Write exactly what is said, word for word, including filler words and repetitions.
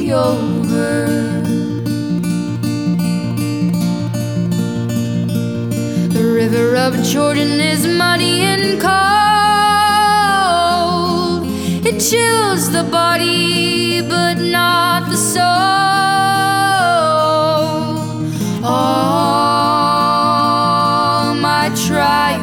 be over. The river of Jordan is muddy and cold. It chills the body but not the soul.